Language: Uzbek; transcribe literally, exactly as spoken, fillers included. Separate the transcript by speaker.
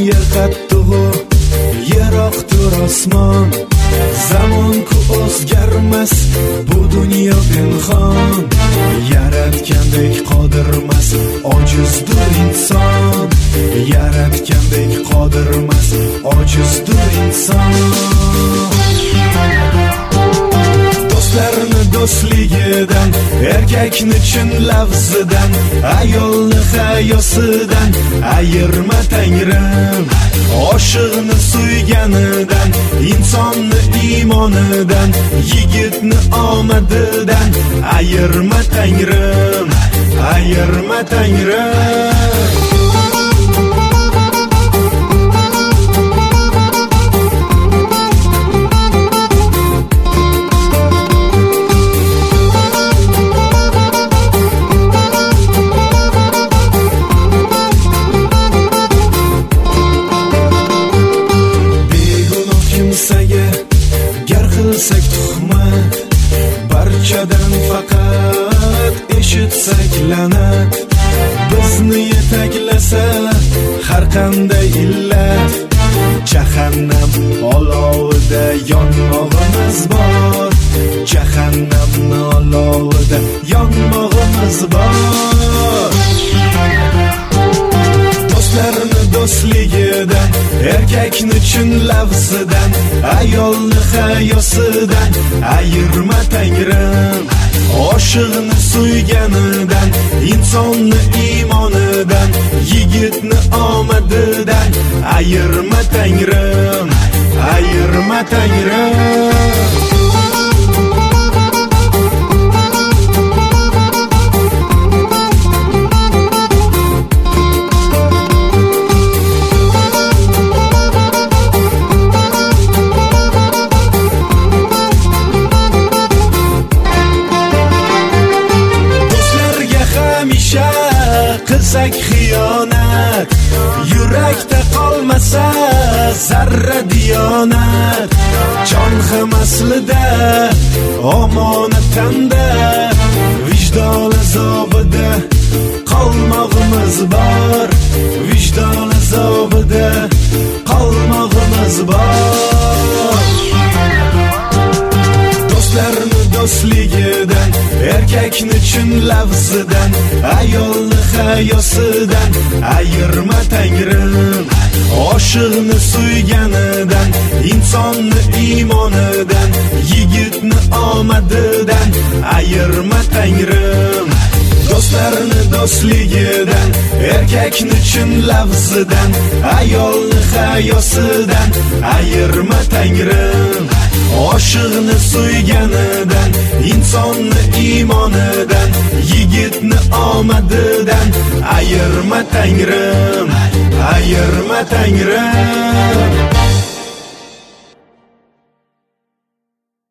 Speaker 1: yiqatdi-ku yiroqdir osmon. Zamon-ku o'zgarmas, bu dunyo pinhon. Yaratgandek qodirmas, ojizdir inson. Yaratgandek qodirmas, ojizdir inson. Do'stlarni do'stligidan, erkakni chin lafzidan, ayolni hayosidan ayirma Tangrim. Oshiqni suyganidan, insonni iymonidan, yigitni omadidan ayirma Tangrim, ayirma Tangrim. Qilsak tuhmat, barchadan faqat eshitsak la'nat. Bizni yetaklasa har qanday illat, jahannam olovida yonmog'imiz bor. Jahannamni olovida yonmog'imiz bor. Do'stlarni do'stligidan, erkakni chin lafzidan, ayolni hayosidan ayirma Tangrim. Oshiqni suyganidan, insonni iymonidan, yigitni omadidan ayirma Tangrim, ayirma Tangrim. Qilsak xiyonat, yurakda qolmasa zarra diyonat. Jon ham aslida omonatanda, vijdon azobida qolmog'imiz bor. Vijdon azobida qolmog'imiz bor. Do'stlarni do'stligidan, erkakni chin lafzidan, ayolni hayosidan ayirma Tangrim. Oshiqni suyganidan, insonni iymonidan, yigitni omadidan ayirma Tangrim. Do'stlarni do'stligidan, erkakni chin lafzidan, ayolni hayosidan ayirma Tangrim. Oshiqni suyganidan, insonni iymonidan, yigitni omadidan ayirma Tangrim, ayirma Tangrim.